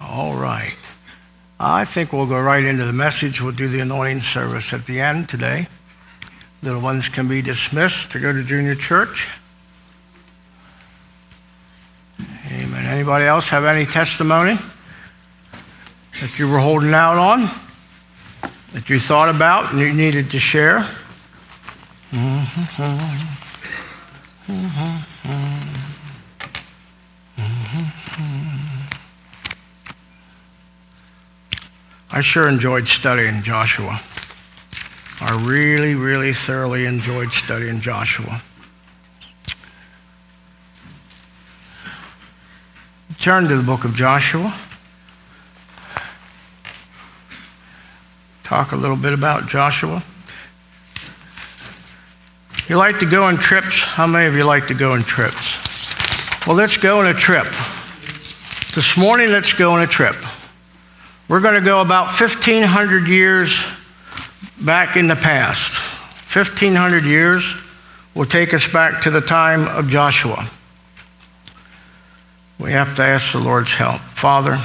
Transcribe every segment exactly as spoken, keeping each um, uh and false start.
All right. I think we'll go right into the message. We'll do the anointing service at the end today. Little ones can be dismissed to go to junior church. Amen. Anybody else have any testimony that you were holding out on, that you thought about and you needed to share? Mm-hmm. Mm-hmm. Mm-hmm. I sure enjoyed studying Joshua. I really, really thoroughly enjoyed studying Joshua. Turn to the book of Joshua. Talk a little bit about Joshua. You like to go on trips? How many of you like to go on trips? Well, let's go on a trip. This morning, let's go on a trip. We're going to go about fifteen hundred years back in the past. fifteen hundred years will take us back to the time of Joshua. We have to ask the Lord's help. Father,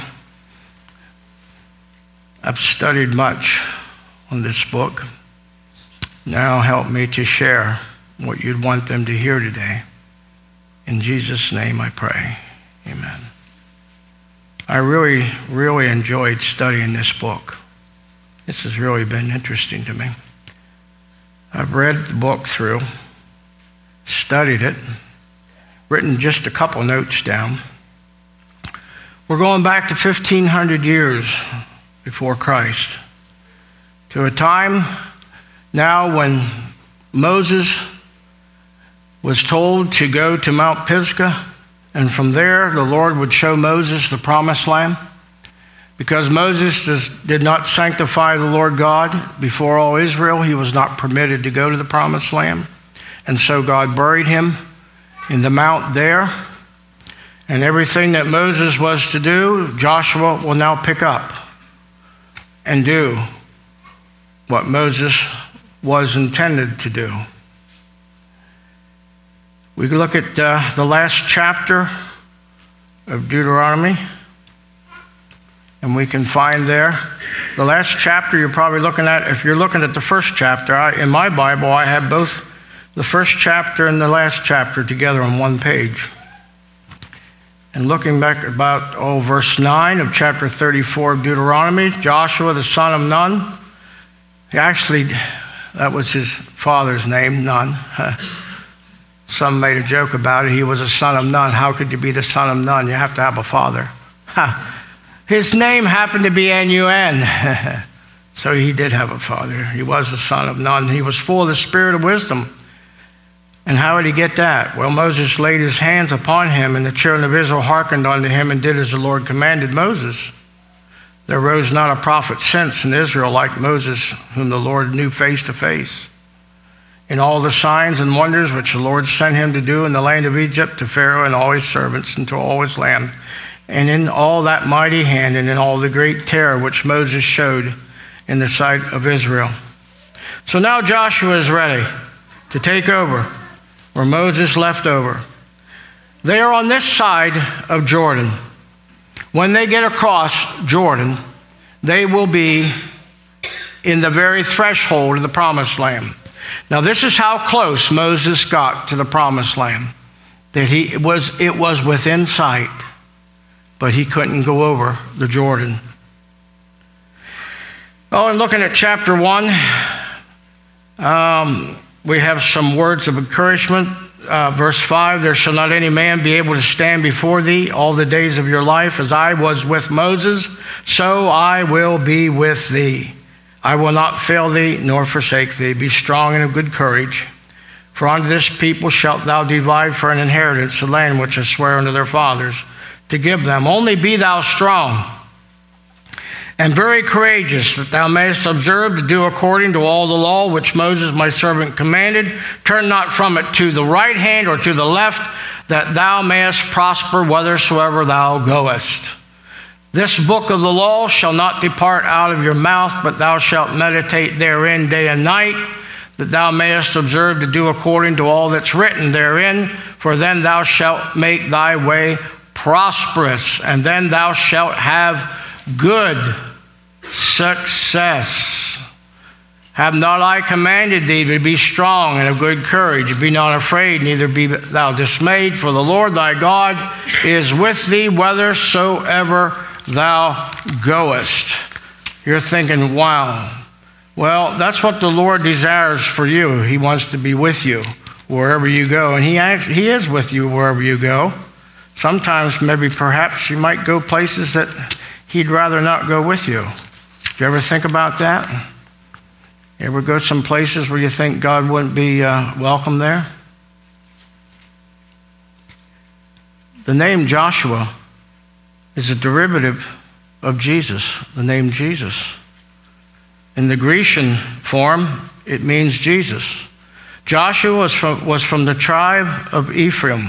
I've studied much on this book. Now help me to share what you'd want them to hear today. In Jesus' name I pray. Amen. I really, really enjoyed studying this book. This has really been interesting to me. I've read the book through, studied it, written just a couple notes down. We're going back to fifteen hundred years before Christ, to a time now when Moses was told to go to Mount Pisgah, and from there the Lord would show Moses the promised land. Because Moses does, did not sanctify the Lord God before all Israel, he was not permitted to go to the promised land. And so God buried him in the mount there. And everything that Moses was to do, Joshua will now pick up and do what Moses was intended to do. We can look at uh, the last chapter of Deuteronomy, and we can find there the last chapter you're probably looking at. If you're looking at the first chapter, I, in my Bible, I have both the first chapter and the last chapter together on one page. And looking back about, oh, verse nine of chapter thirty-four of Deuteronomy, Joshua the son of Nun. He actually, that was his father's name, Nun. Some made a joke about it. He was a son of Nun. How could you be the son of Nun? You have to have a father. His name happened to be N U N. So he did have a father. He was the son of Nun. He was full of the spirit of wisdom. And how did he get that? Well, Moses laid his hands upon him, and the children of Israel hearkened unto him and did as the Lord commanded Moses. There arose not a prophet since in Israel like Moses, whom the Lord knew face to face. In all the signs and wonders which the Lord sent him to do in the land of Egypt, to Pharaoh and all his servants, and to all his land, and in all that mighty hand, and in all the great terror which Moses showed in the sight of Israel. So now Joshua is ready to take over where Moses left over. They are on this side of Jordan. When they get across Jordan, they will be in the very threshold of the promised land. Now, this is how close Moses got to the promised land. That he it was it was within sight, but he couldn't go over the Jordan. Oh, and looking at chapter one, um, we have some words of encouragement. Uh, verse five, there shall not any man be able to stand before thee all the days of your life. As I was with Moses, so I will be with thee. I will not fail thee nor forsake thee. Be strong and of good courage. For unto this people shalt thou divide for an inheritance the land which I swear unto their fathers to give them. Only be thou strong and very courageous, that thou mayest observe to do according to all the law which Moses my servant commanded. Turn not from it to the right hand or to the left, that thou mayest prosper whithersoever thou goest. This book of the law shall not depart out of your mouth, but thou shalt meditate therein day and night, that thou mayest observe to do according to all that's written therein. For then thou shalt make thy way prosperous, and then thou shalt have good success. Have not I commanded thee to be strong and of good courage? Be not afraid, neither be thou dismayed, for the Lord thy God is with thee whithersoever thou goest. You're thinking, wow. Well, that's what the Lord desires for you. He wants to be with you wherever you go, and he, act, he is with you wherever you go. Sometimes, maybe perhaps you might go places that he'd rather not go with you. Do you ever think about that? You ever go some places where you think God wouldn't be uh, welcome there? The name Joshua is a derivative of Jesus, the name Jesus. In the Grecian form, it means Jesus. Joshua was from, was from the tribe of Ephraim.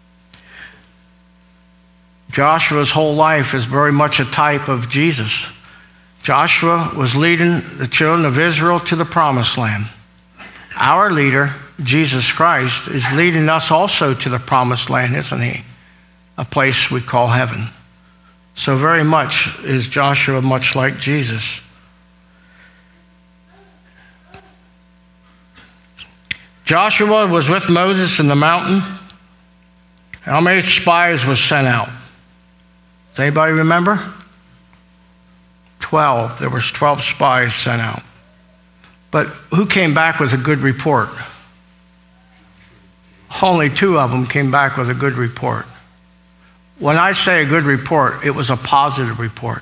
Joshua's whole life is very much a type of Jesus. Joshua was leading the children of Israel to the promised land. Our leader, Jesus Christ, is leading us also to the promised land, isn't he? A place we call heaven. So very much is Joshua much like Jesus. Joshua was with Moses in the mountain. How many spies was sent out? Does anybody remember? Twelve. There was twelve spies sent out. But who came back with a good report? Only two of them came back with a good report. When I say a good report, it was a positive report.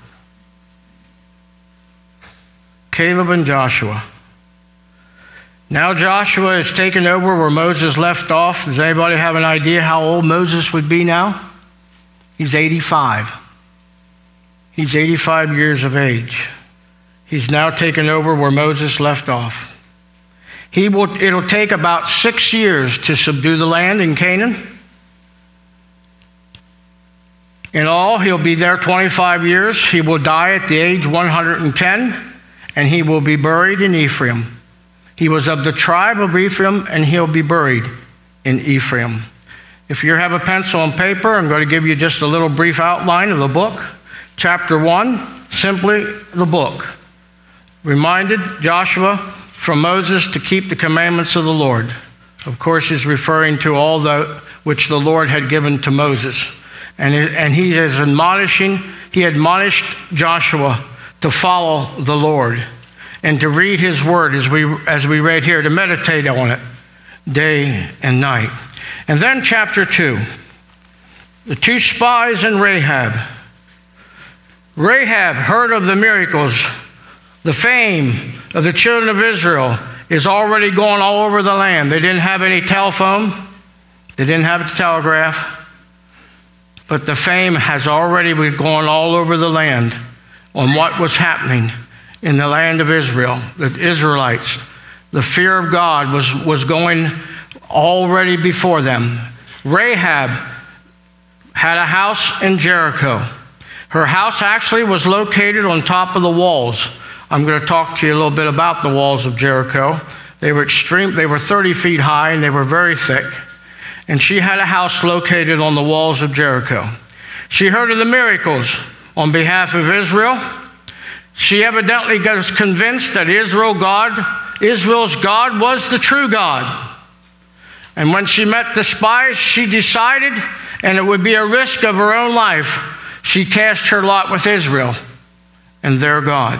Caleb and Joshua. Now Joshua is taken over where Moses left off. Does anybody have an idea how old Moses would be now? He's eighty-five. He's eighty-five years of age. He's now taken over where Moses left off. He will, it'll take about six years to subdue the land in Canaan. In all, he'll be there twenty-five years. He will die at the age one hundred ten, and he will be buried in Ephraim. He was of the tribe of Ephraim, and he'll be buried in Ephraim. If you have a pencil and paper, I'm going to give you just a little brief outline of the book. Chapter one, simply the book. Reminded Joshua from Moses to keep the commandments of the Lord. Of course, he's referring to all the which the Lord had given to Moses. And, and he is admonishing, he admonished Joshua to follow the Lord and to read his word as we, as we read here, to meditate on it day and night. And then chapter two, the two spies and Rahab. Rahab heard of the miracles. The fame of the children of Israel is already going all over the land. They didn't have any telephone. They didn't have a telegraph. But the fame has already been going all over the land on what was happening in the land of Israel, the Israelites. The fear of God was, was going already before them. Rahab had a house in Jericho. Her house actually was located on top of the walls. I'm going to talk to you a little bit about the walls of Jericho. They were extreme, they were thirty feet high and they were very thick. And she had a house located on the walls of Jericho. She heard of the miracles on behalf of Israel. She evidently was convinced that Israel God, Israel's God was the true God. And when she met the spies, she decided, and it would be a risk of her own life, she cast her lot with Israel and their God.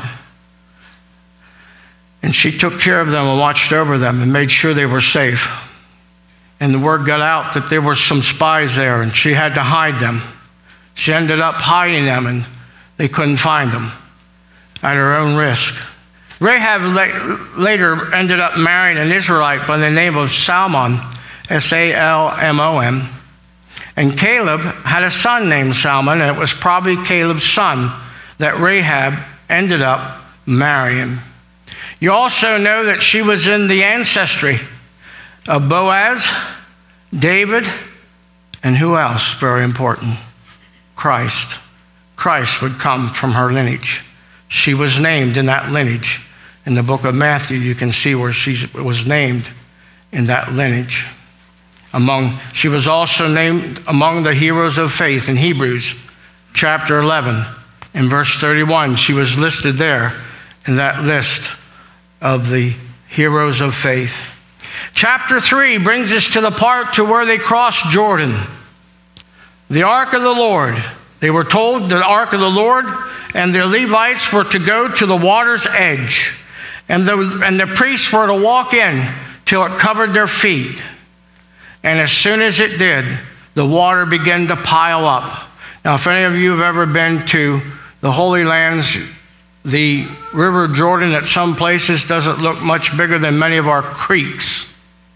And she took care of them and watched over them and made sure they were safe. And the word got out that there were some spies there, and she had to hide them. She ended up hiding them, and they couldn't find them at her own risk. Rahab later ended up marrying an Israelite by the name of Salmon, S A L M O N. And Caleb had a son named Salmon, and it was probably Caleb's son that Rahab ended up marrying. You also know that she was in the ancestry of Boaz, David, and who else? Very important. Christ. Christ would come from her lineage. She was named in that lineage. In the book of Matthew, you can see where she was named in that lineage. Among, she was also named among the heroes of faith in Hebrews chapter eleven. In verse thirty-one, she was listed there in that list of the heroes of faith. Chapter three brings us to the part to where they crossed Jordan. The ark of the Lord. They were told the ark of the Lord and the Levites were to go to the water's edge. And the, and the priests were to walk in till it covered their feet. And as soon as it did, the water began to pile up. Now, if any of you have ever been to the Holy Lands, the River Jordan at some places doesn't look much bigger than many of our creeks.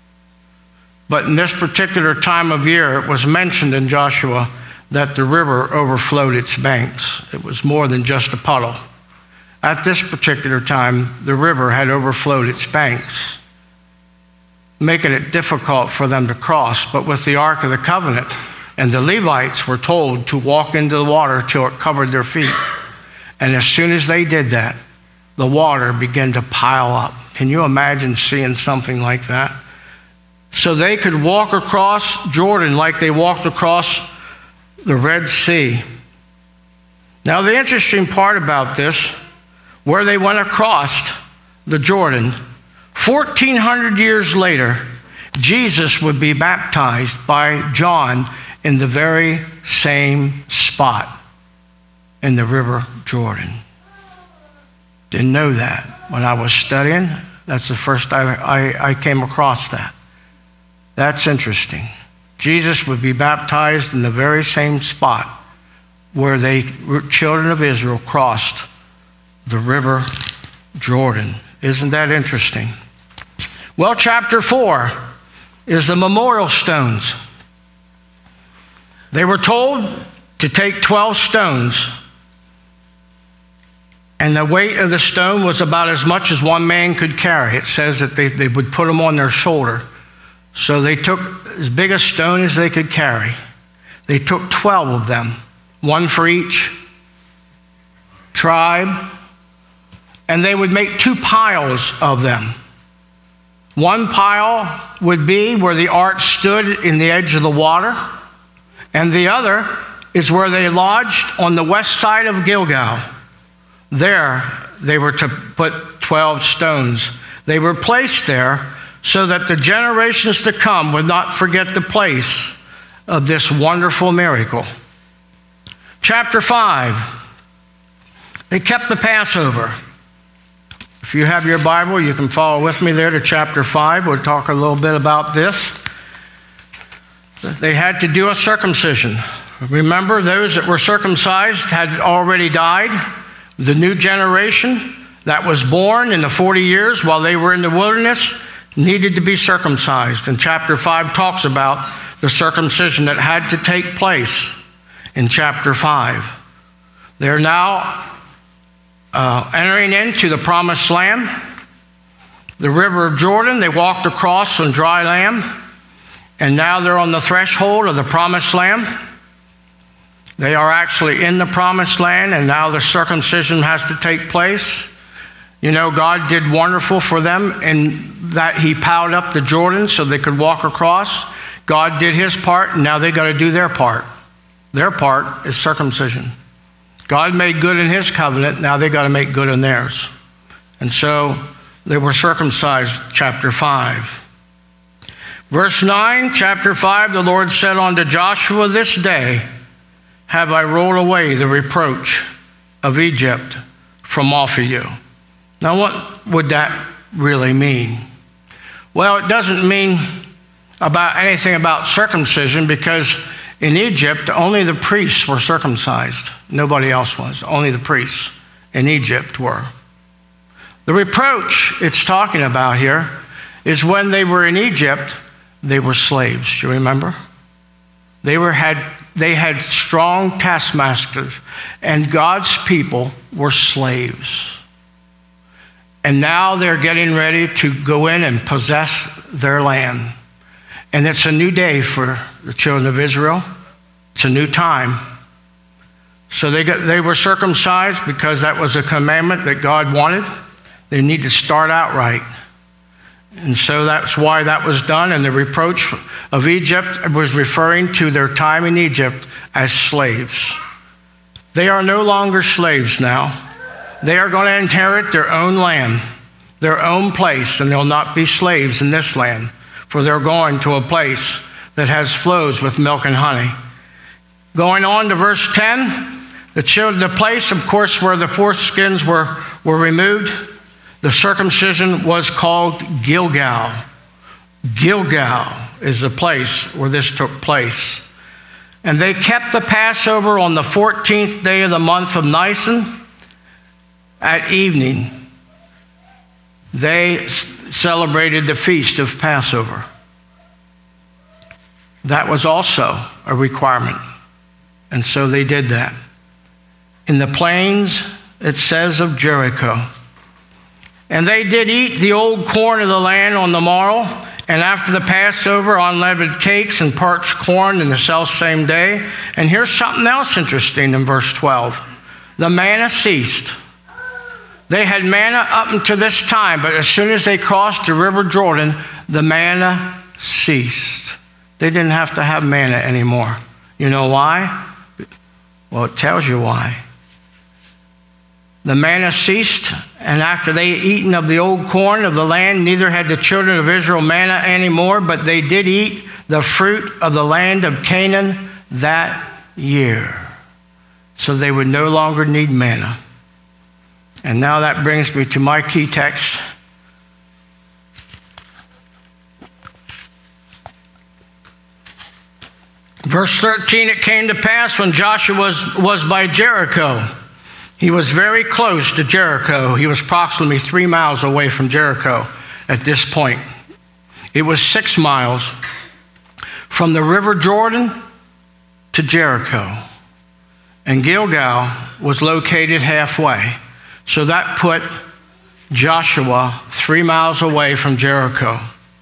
But in this particular time of year, it was mentioned in Joshua that the river overflowed its banks. It was more than just a puddle. At this particular time, the river had overflowed its banks, making it difficult for them to cross. But with the Ark of the Covenant, and the Levites were told to walk into the water till it covered their feet. And as soon as they did that, the water began to pile up. Can you imagine seeing something like that? So they could walk across Jordan like they walked across the Red Sea. Now, the interesting part about this, where they went across the Jordan, fourteen hundred years later, Jesus would be baptized by John in the very same spot in the River Jordan. Didn't know that. When I was studying, that's the first I, I, I came across that. That's interesting. Jesus would be baptized in the very same spot where they, children of Israel, crossed the River Jordan. Isn't that interesting? Well, chapter four is the memorial stones. They were told to take twelve stones, and the weight of the stone was about as much as one man could carry. It says that they, they would put them on their shoulder. So they took as big a stone as they could carry. They took twelve of them, one for each tribe, and they would make two piles of them. One pile would be where the ark stood in the edge of the water, and the other is where they lodged on the west side of Gilgal. There, they were to put twelve stones. They were placed there so that the generations to come would not forget the place of this wonderful miracle. Chapter five, they kept the Passover. If you have your Bible, you can follow with me there to chapter five. We'll talk a little bit about this. They had to do a circumcision. Remember, those that were circumcised had already died. The new generation that was born in the forty years while they were in the wilderness needed to be circumcised. And chapter five talks about the circumcision that had to take place in chapter five. They're now uh, entering into the promised land. The river of Jordan, they walked across on dry land, and now they're on the threshold of the promised land. They are actually in the promised land, and now the circumcision has to take place. You know, God did wonderful for them in that he piled up the Jordan so they could walk across. God did his part, and now they got to do their part. Their part is circumcision. God made good in his covenant, now they got to make good in theirs. And so they were circumcised, chapter five. Verse nine, chapter five, the Lord said unto Joshua, this day have I rolled away the reproach of Egypt from off of you. Now, what would that really mean? Well, it doesn't mean about anything about circumcision, because in Egypt, only the priests were circumcised. Nobody else was. Only the priests in Egypt were. The reproach it's talking about here is when they were in Egypt, they were slaves. Do you remember? They were had they had strong taskmasters, and God's people were slaves. And now they're getting ready to go in and possess their land. And it's a new day for the children of Israel. It's a new time. So they got, they were circumcised because that was a commandment that God wanted. They need to start out right. And so that's why that was done. And the reproach of Egypt was referring to their time in Egypt as slaves. They are no longer slaves now. They are going to inherit their own land, their own place, and they'll not be slaves in this land, for they're going to a place that has flows with milk and honey. Going on to verse ten, the, children, the place, of course, where the foreskins were, were removed, the circumcision was called Gilgal. Gilgal is the place where this took place. And they kept the Passover on the fourteenth day of the month of Nisan. At evening, they celebrated the feast of Passover. That was also a requirement. And so they did that. In the plains, it says of Jericho. And they did eat the old corn of the land on the morrow, and after the Passover, unleavened cakes and parched corn in the selfsame day. And here's something else interesting in verse twelve. The manna ceased. They had manna up until this time, but as soon as they crossed the river Jordan, the manna ceased. They didn't have to have manna anymore. You know why? Well, it tells you why. The manna ceased, and after they had eaten of the old corn of the land, neither had the children of Israel manna anymore, but they did eat the fruit of the land of Canaan that year. So they would no longer need manna. And now that brings me to my key text. Verse thirteen, it came to pass when Joshua was, was by Jericho. He was very close to Jericho. He was approximately three miles away from Jericho at this point. It was six miles from the river Jordan to Jericho. And Gilgal was located halfway. So that put Joshua three miles away from Jericho.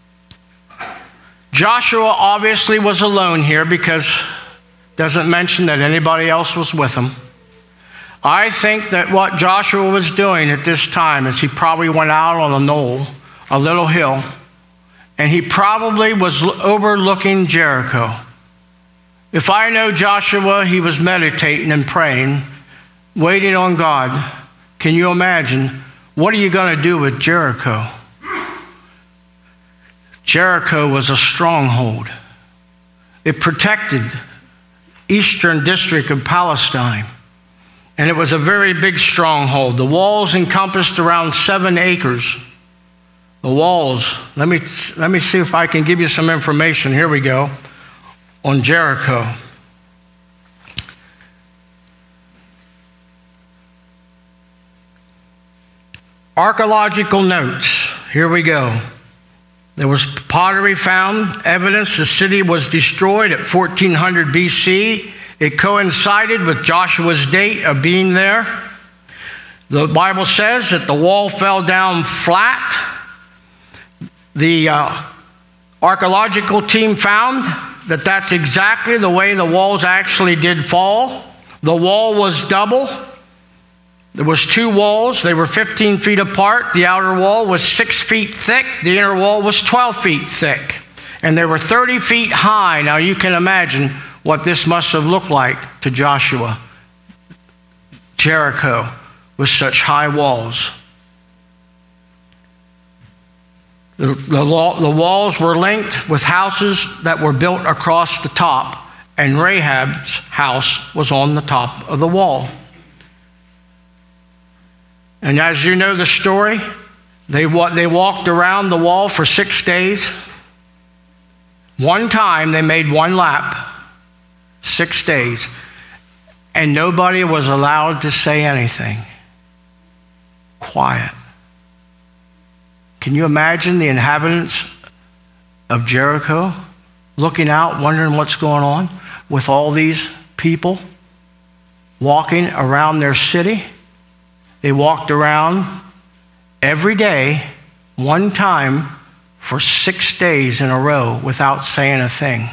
Joshua obviously was alone here because it doesn't mention that anybody else was with him. I think that what Joshua was doing at this time is he probably went out on a knoll, a little hill, and he probably was overlooking Jericho. If I know Joshua, he was meditating and praying, waiting on God. Can you imagine? What are you going to do with Jericho? Jericho was a stronghold. It protected eastern district of Palestine. And it was a very big stronghold. The walls encompassed around seven acres. The walls, let me, let me see if I can give you some information. Here we go, on Jericho. Archaeological notes. Here we go. There was pottery found, evidence the city was destroyed at fourteen hundred B C. It coincided with Joshua's date of being there. The Bible says that the wall fell down flat. The uh, archaeological team found that that's exactly the way the walls actually did fall. The wall was double. There was two walls. They were fifteen feet apart. The outer wall was six feet thick. The inner wall was twelve feet thick. And they were thirty feet high. Now you can imagine what this must have looked like to Joshua. Jericho with such high walls. The, the, the walls were linked with houses that were built across the top, and Rahab's house was on the top of the wall. And as you know the story, they, they walked around the wall for six days. One time they made one lap, six days, and nobody was allowed to say anything. Quiet. Can you imagine the inhabitants of Jericho looking out, wondering what's going on with all these people walking around their city? They walked around every day, one time, for six days in a row without saying a thing.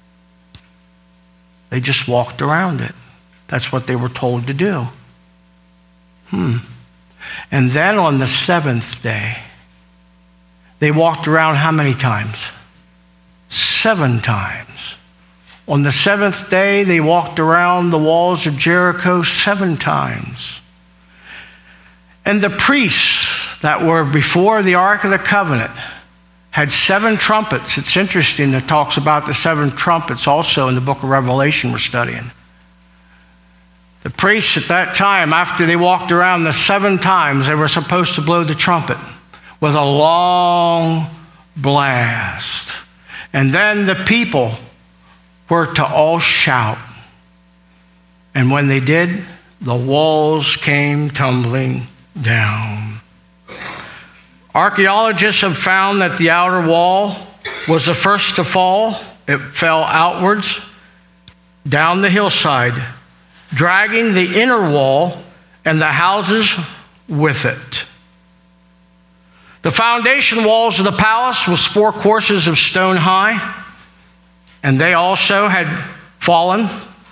They just walked around it. That's what they were told to do. Hmm. And then on the seventh day, They walked around how many times? Seven times. On the seventh day, they walked around the walls of Jericho seven times. And the priests that were before the Ark of the Covenant had seven trumpets. It's interesting, it talks about the seven trumpets also in the book of Revelation we're studying. The priests at that time, after they walked around the seven times, they were supposed to blow the trumpet with a long blast. And then the people were to all shout. And when they did, the walls came tumbling down. Archaeologists have found that the outer wall was the first to fall. It fell outwards down the hillside, dragging the inner wall and the houses with it. The foundation walls of the palace was four courses of stone high, and they also had fallen.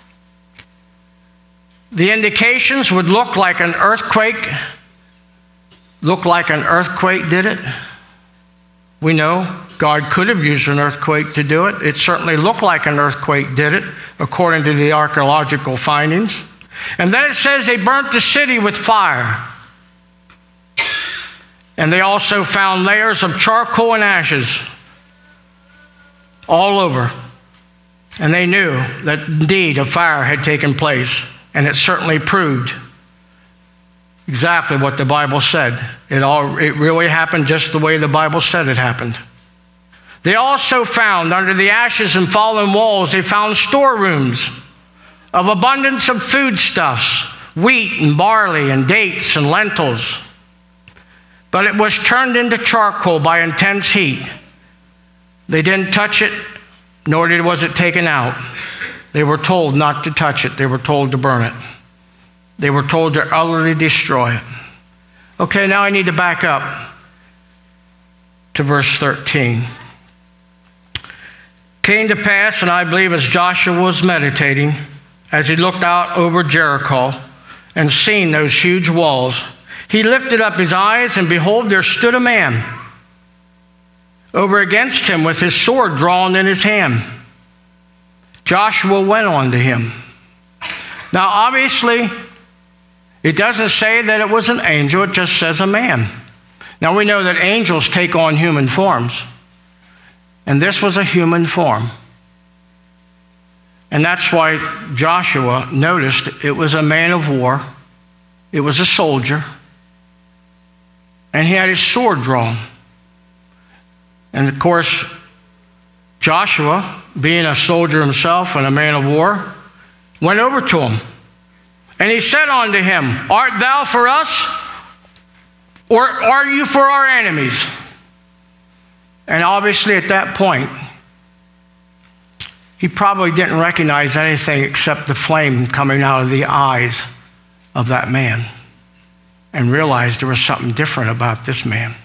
The indications would look like an earthquake. Look like an earthquake did it. We know God could have used an earthquake to do it. It certainly looked like an earthquake did it, according to the archaeological findings. And then it says they burnt the city with fire. And they also found layers of charcoal and ashes all over. And they knew that indeed a fire had taken place, and it certainly proved exactly what the Bible said. It all it really happened just the way the Bible said it happened. They also found under the ashes and fallen walls, they found storerooms of abundance of foodstuffs, wheat and barley and dates and lentils. But it was turned into charcoal by intense heat. They didn't touch it, nor did was it taken out. They were told not to touch it. They were told to burn it. They were told to utterly destroy it. Okay, now I need to back up to verse thirteen. Came to pass, and I believe as Joshua was meditating, as he looked out over Jericho and seen those huge walls, he lifted up his eyes, and behold, there stood a man over against him with his sword drawn in his hand. Joshua went on to him. Now, obviously, it doesn't say that it was an angel, it just says a man. Now, we know that angels take on human forms, and this was a human form. And that's why Joshua noticed it was a man of war, it was a soldier, and he had his sword drawn. And of course, Joshua, being a soldier himself and a man of war, went over to him. And he said unto him, Art thou for us, or are you for our enemies? And obviously at that point, he probably didn't recognize anything except the flame coming out of the eyes of that man, and realized there was something different about this man.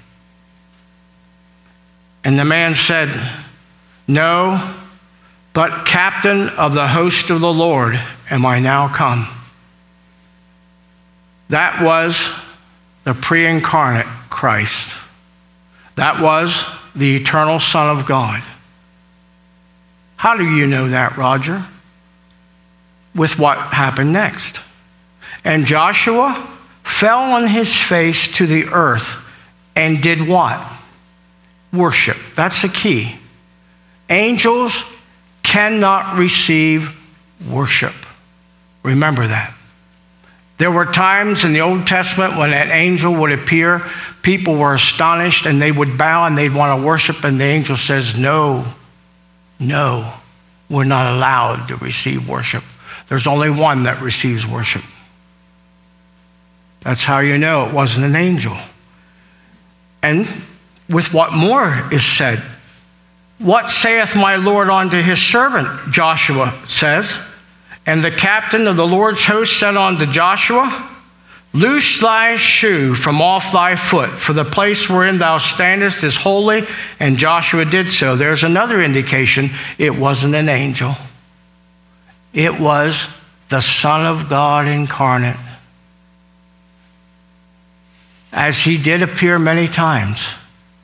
And the man said, No, but captain of the host of the Lord am I now come. That was the pre-incarnate Christ. That was the eternal Son of God. How do you know that, Roger? With what happened next. And Joshua fell on his face to the earth and did what? Worship. That's the key. Angels cannot receive worship. Remember that. There were times in the Old Testament when an angel would appear, people were astonished and they would bow and they'd want to worship, and the angel says, no, no, we're not allowed to receive worship. There's only one that receives worship. That's how you know it wasn't an angel. And with what more is said, what saith my Lord unto his servant? Joshua says. And the captain of the Lord's host said unto Joshua, Loose thy shoe from off thy foot, for the place wherein thou standest is holy. And Joshua did so. There's another indication it wasn't an angel. It was the Son of God incarnate. As he did appear many times,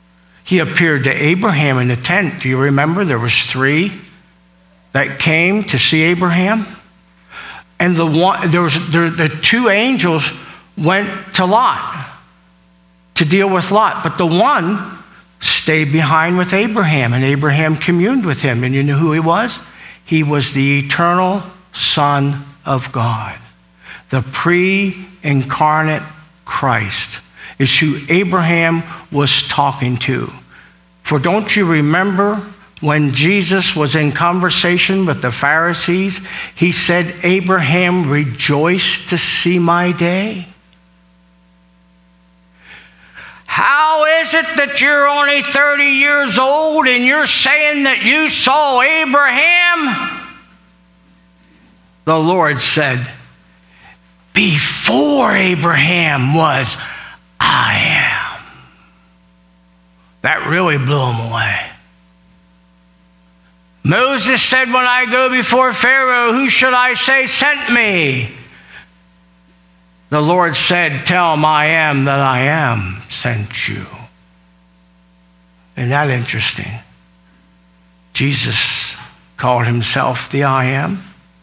He appeared to Abraham in the tent. Do you remember? There was three that came to see Abraham. And the one, there was there, the two angels went to Lot to deal with Lot. But the one stayed behind with Abraham, and Abraham communed with him. And you know who he was? He was the eternal Son of God. The pre-incarnate Christ is who Abraham was talking to. For don't you remember when Jesus was in conversation with the Pharisees, he said, Abraham rejoiced to see my day? How is it that you're only thirty years old and you're saying that you saw Abraham? The Lord said, before Abraham was, I am. That really blew him away. Moses said, when I go before Pharaoh, who should I say sent me? The Lord said, tell him I am that I am sent you. Isn't that interesting? Jesus called himself the I am.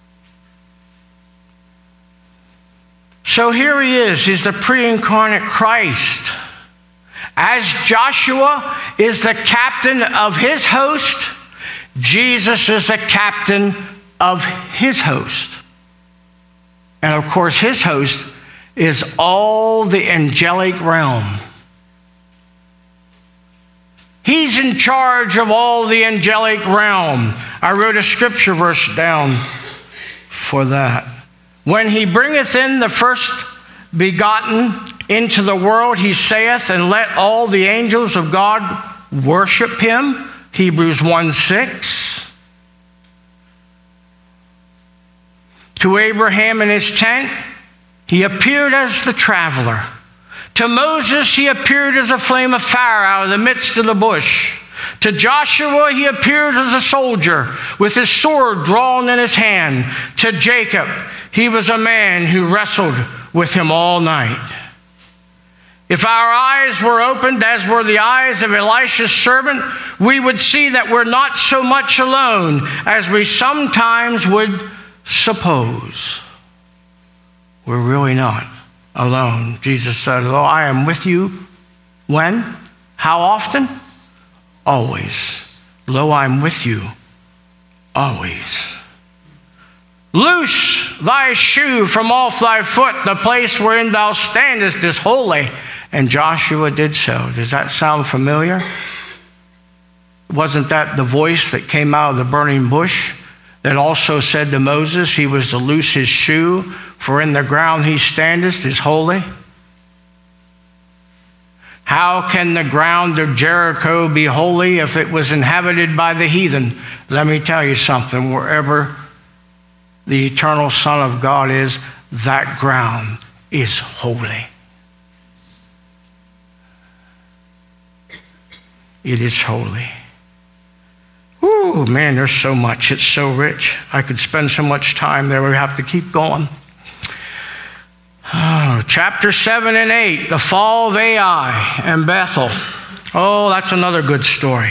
So here he is. He's the pre-incarnate Christ. As Joshua is the captain of his host, Jesus is the captain of his host. And of course, his host is all the angelic realm. He's in charge of all the angelic realm. I wrote a scripture verse down for that. When he bringeth in the first begotten into the world, he saith, and let all the angels of God worship him. Hebrews one six. To Abraham in his tent, he appeared as the traveler. To Moses, he appeared as a flame of fire out of the midst of the bush. To Joshua, he appeared as a soldier with his sword drawn in his hand. To Jacob, he was a man who wrestled with him all night. If our eyes were opened as were the eyes of Elisha's servant, we would see that we're not so much alone as we sometimes would suppose. We're really not alone. Jesus said, oh, I am with you. When? How often? Always. Lo, I'm with you. Always. Loose thy shoe from off thy foot. The place wherein thou standest is holy. And Joshua did so. Does that sound familiar? Wasn't that the voice that came out of the burning bush that also said to Moses he was to loose his shoe, for in the ground he standeth is holy? How can the ground of Jericho be holy if it was inhabited by the heathen? Let me tell you something. Wherever the eternal Son of God is, that ground is holy. It is holy. Ooh, man, there's so much. It's so rich. I could spend so much time there. We have to keep going. Oh, chapter seven and eight, the fall of Ai and Bethel. Oh, that's another good story.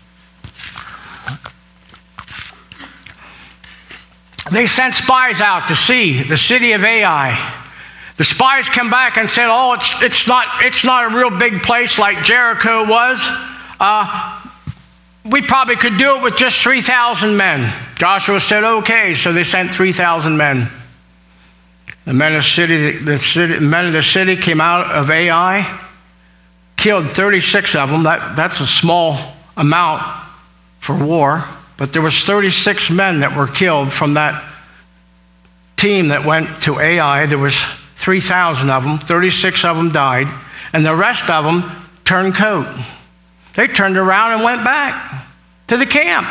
They sent spies out to see the city of Ai. The spies come back and said, oh, it's, it's, not, it's not a real big place like Jericho was. Uh, we probably could do it with just three thousand men. Joshua said, okay, so they sent three thousand men. The men of the city, the city, men of the city came out of Ai, killed thirty-six of them. That, that's a small amount for war, but there was thirty-six men that were killed from that team that went to Ai. There was three thousand of them, thirty-six of them died, and the rest of them turned coat. They turned around and went back to the camp.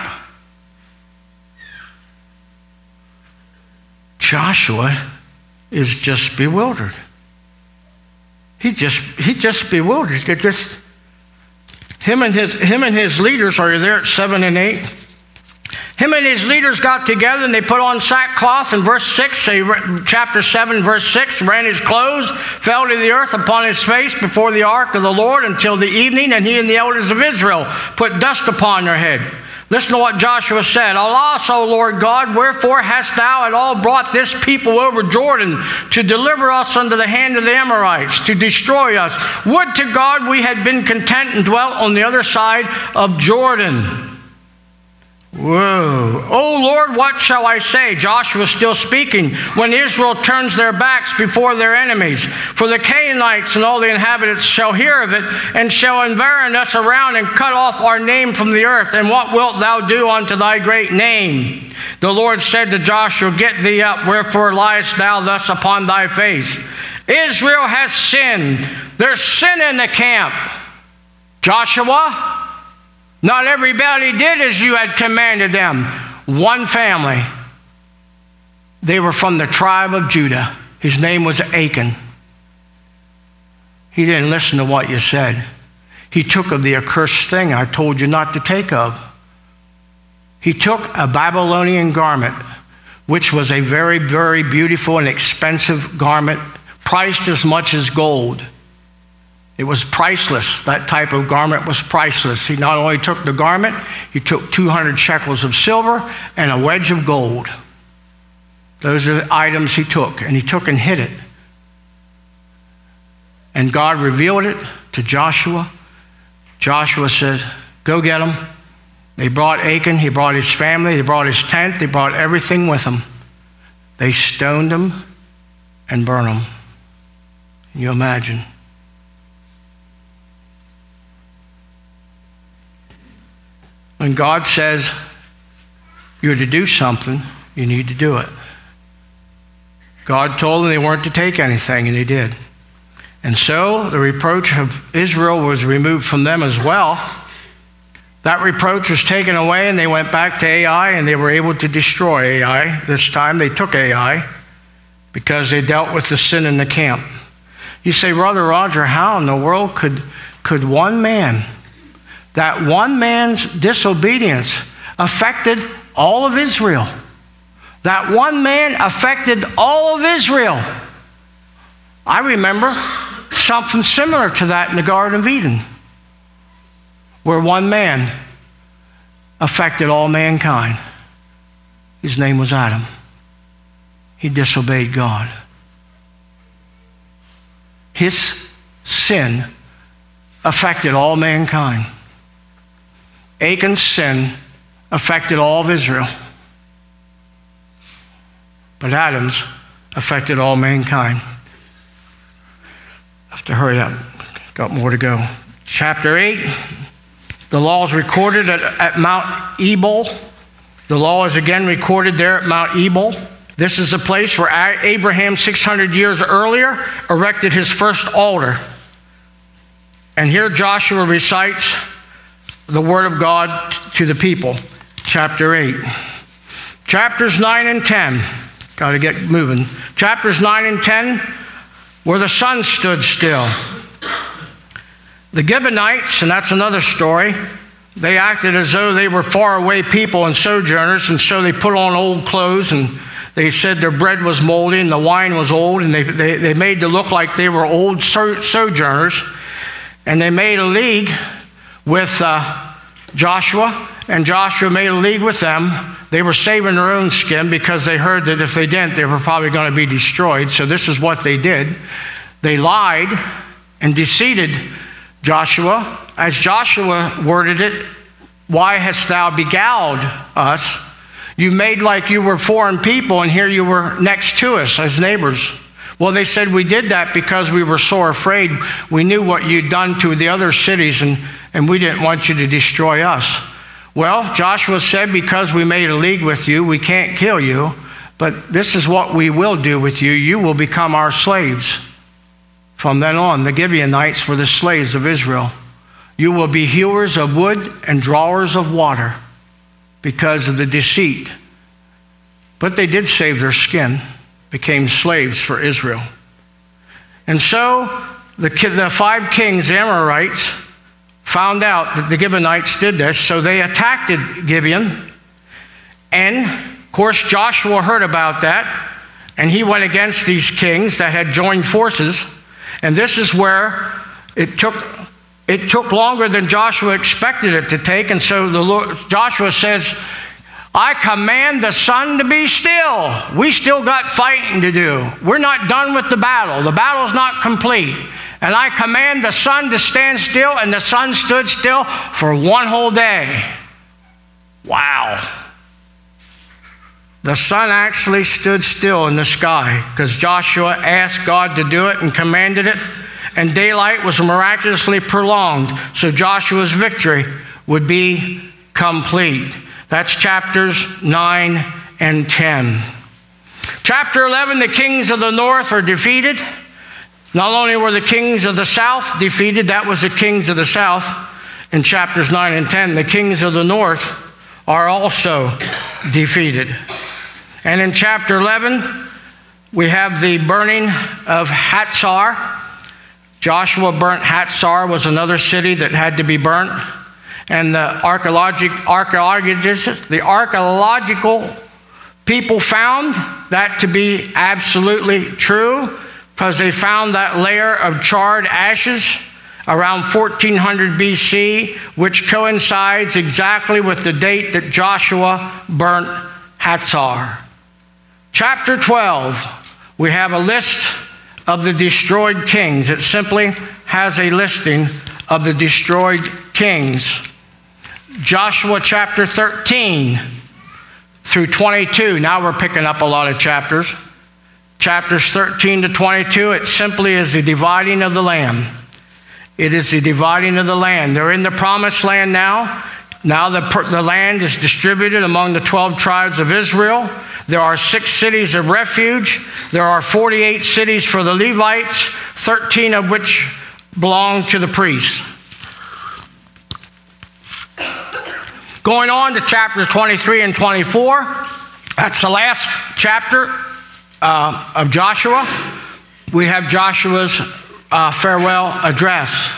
Joshua is just bewildered. He just he just bewildered. It just him and his him and his leaders are there at seven and eight. Him and his leaders got together and they put on sackcloth. In verse six, they, chapter seven, verse six, ran his clothes, fell to the earth upon his face before the ark of the Lord until the evening, and he and the elders of Israel put dust upon their head. Listen to what Joshua said. Alas, O Lord God, wherefore hast thou at all brought this people over Jordan to deliver us unto the hand of the Amorites, to destroy us? Would to God we had been content and dwelt on the other side of Jordan. Whoa. Oh Lord, what shall I say? Joshua still speaking. When Israel turns their backs before their enemies, for the Canaanites and all the inhabitants shall hear of it, and shall environ us around and cut off our name from the earth. And what wilt thou do unto thy great name? The Lord said to Joshua, Get thee up, wherefore liest thou thus upon thy face? Israel has sinned. There's sin in the camp. Joshua, not everybody did as you had commanded them. One family. They were from the tribe of Judah. His name was Achan. He didn't listen to what you said. He took of the accursed thing I told you not to take of. He took a Babylonian garment, which was a very, very beautiful and expensive garment, priced as much as gold. It was priceless. That type of garment was priceless. He not only took the garment, he took two hundred shekels of silver and a wedge of gold. Those are the items he took, and he took and hid it. And God revealed it to Joshua. Joshua said, Go get him. They brought Achan, he brought his family, they brought his tent, they brought everything with him. They stoned him and burned him. Can you imagine? When God says you're to do something, you need to do it. God told them they weren't to take anything, and they did. And so the reproach of Israel was removed from them as well. That reproach was taken away, and they went back to Ai, and they were able to destroy Ai. This time they took Ai because they dealt with the sin in the camp. You say, Brother Roger, how in the world could, could one man, that one man's disobedience affected all of Israel? That one man affected all of Israel. I remember something similar to that in the Garden of Eden, where one man affected all mankind. His name was Adam. He disobeyed God. His sin affected all mankind. Achan's sin affected all of Israel. But Adam's affected all mankind. I have to hurry up. Got more to go. Chapter eight. The law is recorded at, at Mount Ebal. The law is again recorded there at Mount Ebal. This is the place where Abraham, six hundred years earlier, erected his first altar. And here Joshua recites the word of God to the people. Chapter eight. Chapters nine and ten. Got to get moving. Chapters nine and ten, where the sun stood still. The Gibeonites, and that's another story, they acted as though they were faraway people and sojourners, and so they put on old clothes, and they said their bread was moldy and the wine was old, and they, they, they made to look like they were old so, sojourners. And they made a league with uh, Joshua, and Joshua made a league with them. They were saving their own skin because they heard that if they didn't, they were probably going to be destroyed. So this is what they did. They lied and deceived Joshua. As Joshua worded it, why hast thou beguiled us? You made like you were foreign people, and here you were next to us as neighbors. Well, they said, we did that because we were so afraid. We knew what you'd done to the other cities, and, and we didn't want you to destroy us. Well, Joshua said, because we made a league with you, we can't kill you, but this is what we will do with you. You will become our slaves. From then on, the Gibeonites were the slaves of Israel. You will be hewers of wood and drawers of water because of the deceit. But they did save their skin, became slaves for Israel. And so the, the five kings, the Amorites, found out that the Gibeonites did this, so they attacked Gibeon, And, of course, Joshua heard about that, and he went against these kings that had joined forces. And this is where it took it took longer than Joshua expected it to take. And so the Lord, Joshua says, I command the sun to be still. We still got fighting to do. We're not done with the battle. The battle's not complete. And I command the sun to stand still, and the sun stood still for one whole day. Wow. The sun actually stood still in the sky because Joshua asked God to do it and commanded it, and daylight was miraculously prolonged so Joshua's victory would be complete. That's chapters nine and ten. Chapter eleven, the kings of the north are defeated. Not only were the kings of the south defeated, that was the kings of the south in chapters nine and ten. The kings of the north are also defeated. And in chapter eleven, we have the burning of Hatzor. Joshua burnt Hatzor, was another city that had to be burnt. And the archaeologic, archaeologists, the archaeological people found that to be absolutely true because they found that layer of charred ashes around fourteen hundred B C, which coincides exactly with the date that Joshua burnt Hatzor. Chapter twelve, we have a list of the destroyed kings. It simply has a listing of the destroyed kings. Joshua chapter thirteen through twenty-two. Now we're picking up a lot of chapters. Chapters thirteen to twenty-two, it simply is the dividing of the land. It is the dividing of the land. They're in the promised land now. Now the, the land is distributed among the twelve tribes of Israel. There are six cities of refuge. There are forty-eight cities for the Levites, thirteen of which belong to the priests. Going on to chapters twenty-three and twenty-four, that's the last chapter uh, of Joshua. We have Joshua's uh, farewell address.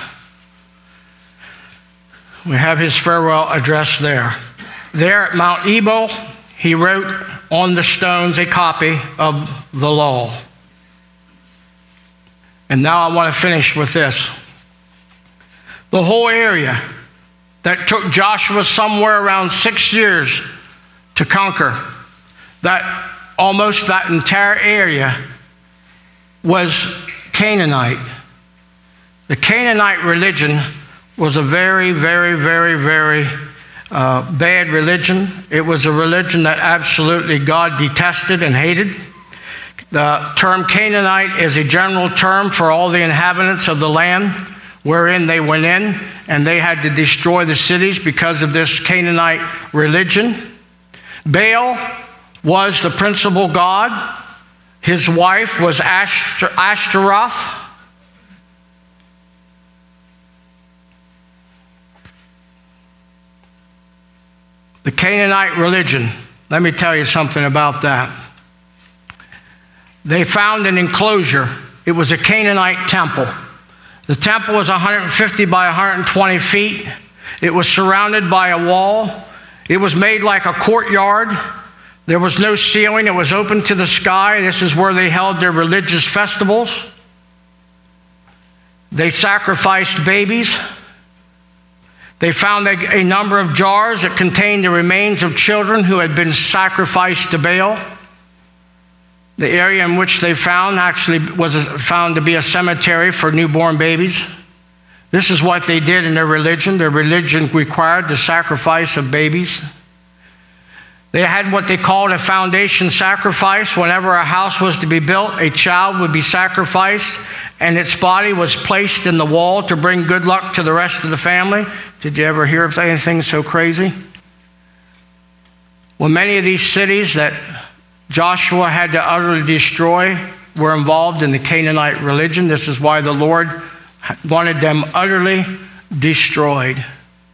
We have his farewell address there. There at Mount Ebal, he wrote on the stones a copy of the law. And now I want to finish with this. The whole area that took Joshua somewhere around six years to conquer, that almost that entire area was Canaanite. The Canaanite religion was a very, very, very, very uh, bad religion. It was a religion that absolutely God detested and hated. The term Canaanite is a general term for all the inhabitants of the land wherein they went in, and they had to destroy the cities because of this Canaanite religion. Baal was the principal god. His wife was Ashtaroth. The Canaanite religion, let me tell you something about that. They found an enclosure. It was a Canaanite temple. The temple was one hundred fifty by one hundred twenty feet. It was surrounded by a wall. It was made like a courtyard. There was no ceiling. It was open to the sky. This is where they held their religious festivals. They sacrificed babies. They found a, a number of jars that contained the remains of children who had been sacrificed to Baal. The area in which they found actually was found to be a cemetery for newborn babies. This is what they did in their religion. Their religion required the sacrifice of babies. They had what they called a foundation sacrifice. Whenever a house was to be built, a child would be sacrificed, and its body was placed in the wall to bring good luck to the rest of the family. Did you ever hear of anything so crazy? Well, many of these cities that Joshua had to utterly destroy were involved in the Canaanite religion. This is why the Lord wanted them utterly destroyed.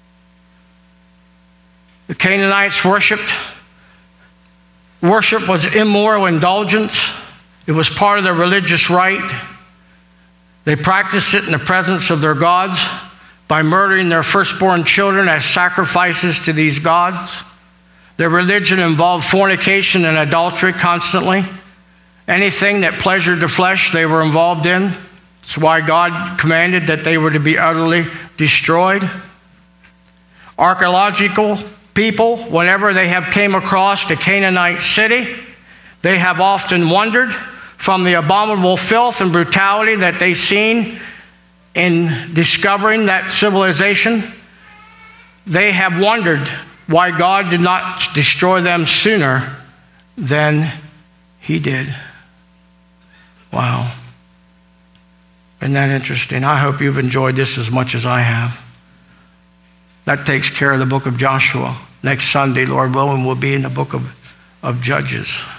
The Canaanites worshipped. Worship was immoral indulgence. It was part of their religious rite. They practiced it in the presence of their gods by murdering their firstborn children as sacrifices to these gods. Their religion involved fornication and adultery constantly. Anything that pleasured the flesh, they were involved in. That's why God commanded that they were to be utterly destroyed. Archaeological people, whenever they have came across the Canaanite city, they have often wondered from the abominable filth and brutality that they've seen in discovering that civilization. They have wondered why God did not destroy them sooner than He did. Wow. Isn't that interesting? I hope you've enjoyed this as much as I have. That takes care of the book of Joshua. Next Sunday, Lord willing, we'll be in the book of, of Judges.